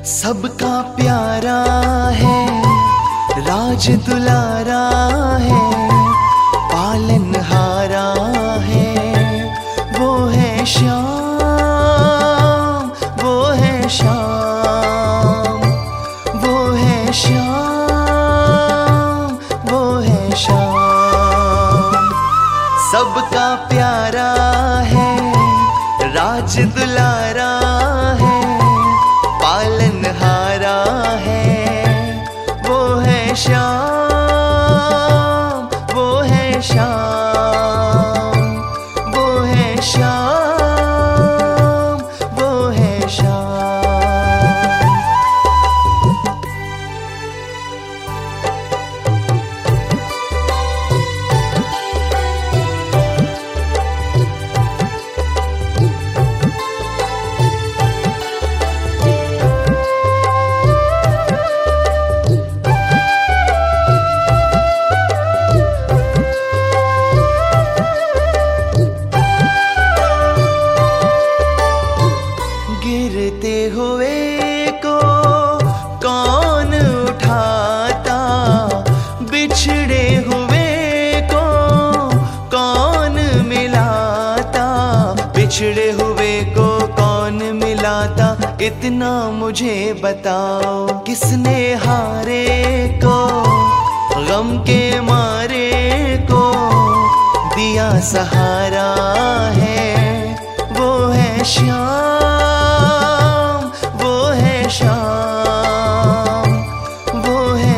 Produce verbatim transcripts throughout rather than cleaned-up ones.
सबका प्यारा है, राज दुलारा है, पालनहारा है, वो है श्याम, वो है श्याम, वो है श्याम, वो है श्याम। सबका प्यारा है, राज दुलारा है, पालनहारा है, वो है श्याम, वो है श्याम, वो है श्याम, वो है श्याम। गिरते हुए को कौन उठाता, बिछड़े हुए को कौन मिलाता, बिछड़े हुए को कौन मिलाता, इतना मुझे बताओ। किसने हारे को, गम के मारे को दिया सहारा है, वो है श्याम, वो है श्याम, वो है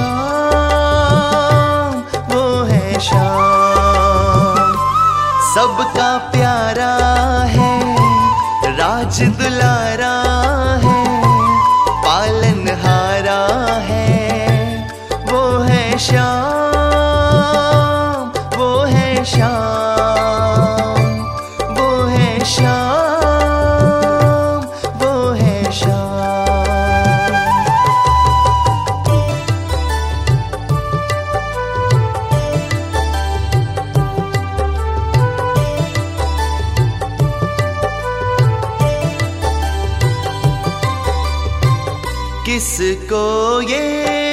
श्याम, वो है श्याम। सबका प्यारा है, राज दुलारा है, पालनहारा है, वो है श्याम, वो है श्याम, वो है श्याम, वो है श्याम। किसको ये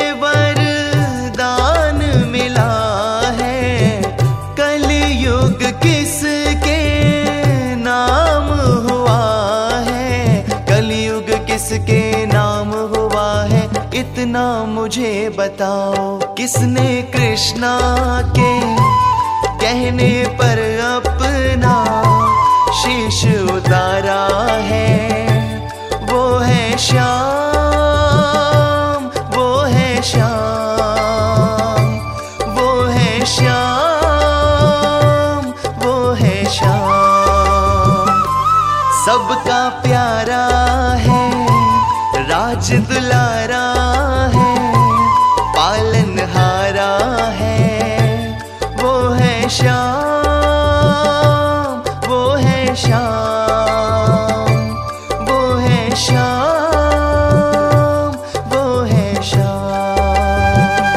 वरदान मिला है, कलयुग किसके नाम हुआ है, कलयुग किसके नाम हुआ है, इतना मुझे बताओ। किसने कृष्णा के कहने पर अपना शीश उतारा है, वो है श्याम, वो है श्याम, वो है श्याम, वो है श्याम। सबका प्यारा है, राज दुलारा है, पालनहारा है, वो है श्याम, वो है श्याम, वो है श्याम, वो है श्याम।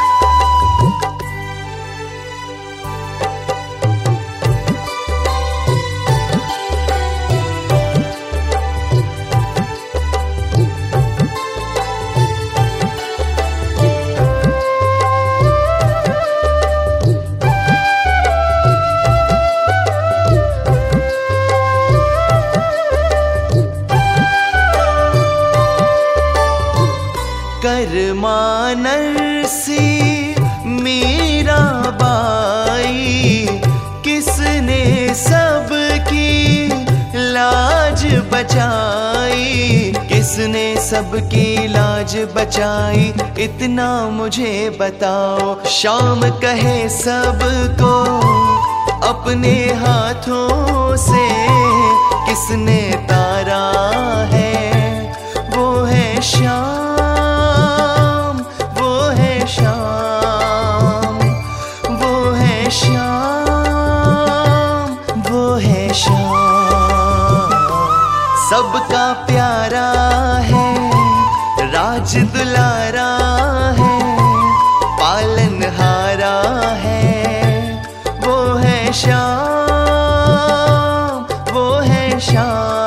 कर्मा नरसी मीराबाई, किसने सबकी लाज बचाई, किसने सबकी लाज बचाई, इतना मुझे बताओ। शाम कहे सबको अपने हाथों से, किसने तारा है, वो है श्याम, वो है श्याम, वो है श्याम, वो है श्याम। सबका प्यारा है, राज दुलारा है, पालनहारा है, वो है श्याम, वो है श्याम।